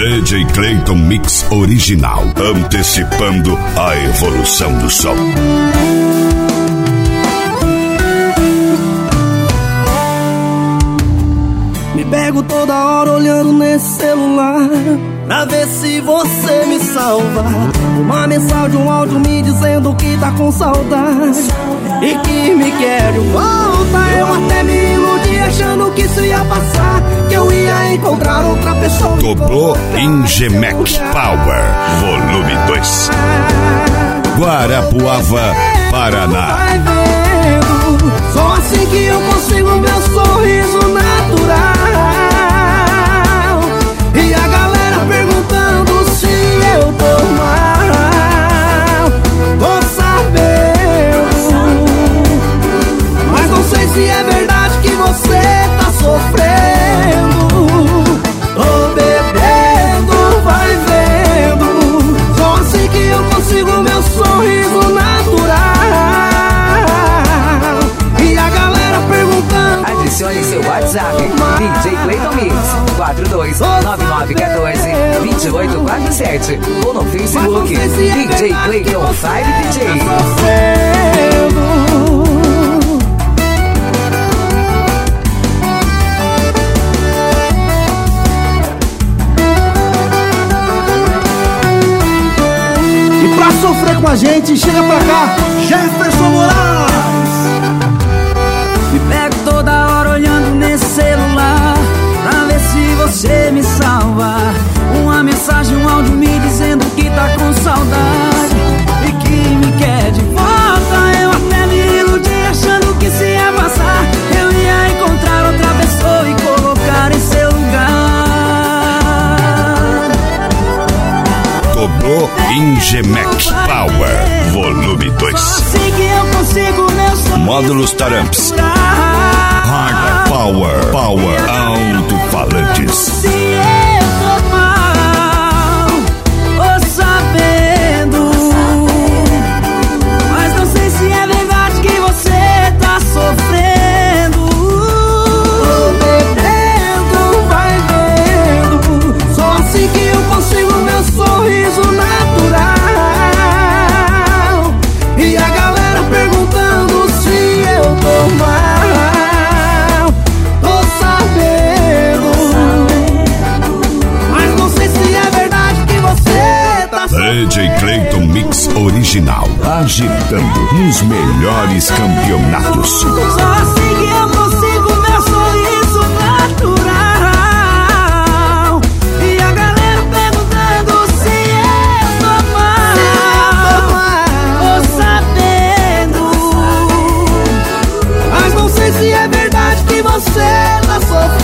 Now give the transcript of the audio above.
DJ Clayton Mix Original, antecipando a evolução do som. Me pego toda hora olhando nesse celular pra ver se você me salva. Uma mensagem, um áudio me dizendo que tá com saudade e que me quer de volta. Eu até me iludi achando que isso ia passar, que eu ia encontrar outra pessoa. Dobrou Ingemec Power, volume 2. Guarapuava, Paraná. Vai vendo, só assim que eu consigo meu sorriso natural. E a galera perguntando se eu tô mal. Tô sabendo, mas não sei se é verdade que você tá sofrendo. Tô bebendo, vai vendo, só assim que eu consigo meu sorriso natural. E a galera perguntando. Adicione seu WhatsApp, DJ Clayton Mix 4299142847, ou no Facebook, DJ Clayton 5DJ. E pra sofrer com a gente, chega pra cá, Jefferson Moraes. Me pego toda hora olhando nesse celular pra ver se você me salva. Uma mensagem, um áudio me dizendo que tá com saudade e que me quer de volta. Eu até me iludi achando que se ia passar, eu ia encontrar outra pessoa e colocar em seu lugar. Dobrou Ingemec Power, volume 2. Assim que eu consigo meu sonho. Módulos Taramps, Hard Power, alto-falantes. Se eu tô mal, tô sabendo, mas não sei se é verdade que você tá sofrendo. Tô bebendo, vai vendo, só assim que eu consigo meu sorriso natural. E a galera perguntando se eu tô mal. Tô sabendo, mas não sei se é verdade que você tá sofrendo. DJ Clayton Mix Original, agitando nos melhores campeonatos. Só assim que eu consigo meu sorriso natural. E a galera perguntando se eu tô mal. Tô sabendo, mas não sei se é verdade que você tá sofrendo.